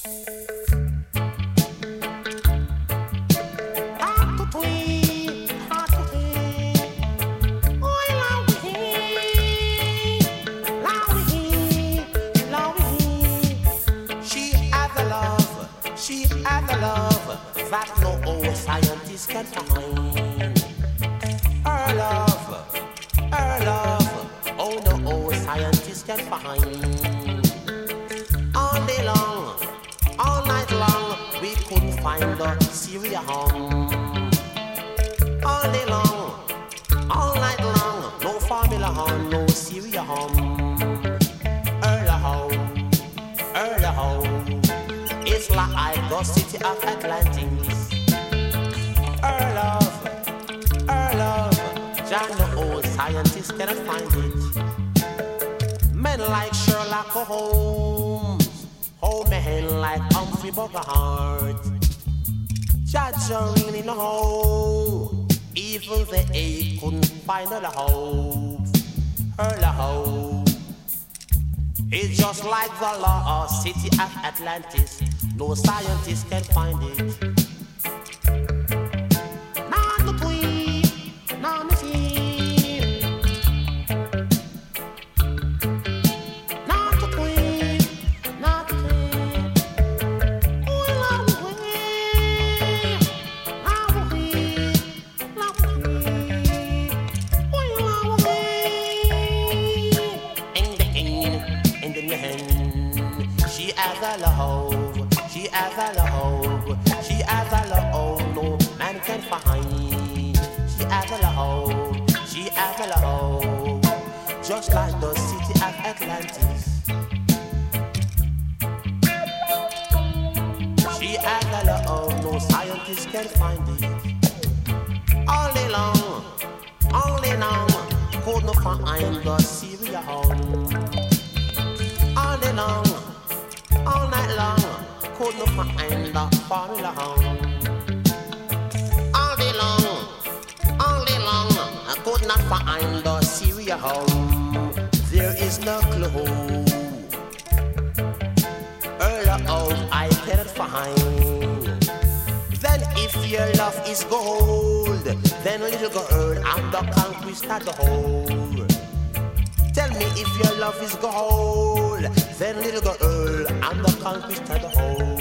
That no old scientist can find. Her love, oh no old scientist can find. All day long, all night long, we couldn't find the Syria home. All day long, all night long, no formula home, no Syria home. Her love, it's like the city of Atlantis. Her love, John the old scientist cannot find it. Men like Sherlock Holmes, men like Humphrey Bogart. Judge really know, even the eight couldn't find her love. Her love, it's just like the lost city of Atlantis. No scientist can find it. Not the queen, not the king. Not the queen, not the king. Oh, love the queen, love the queen, love the queen. Oh, love the queen. In the end, she has a love. She has a love, no man can find. She has a love, just like the city of Atlantis. She has a love, no scientist can find it. All day long, couldn't find the Syria home. All day long, all night long, couldn't find the formula home. All day long, I could not find the Syria home. There is no clue. Her love I cannot find. Then if your love is gold, then little girl, I'm the conquistador the whole. Tell me if your love is gold, then little girl, I'm the conquistador the whole.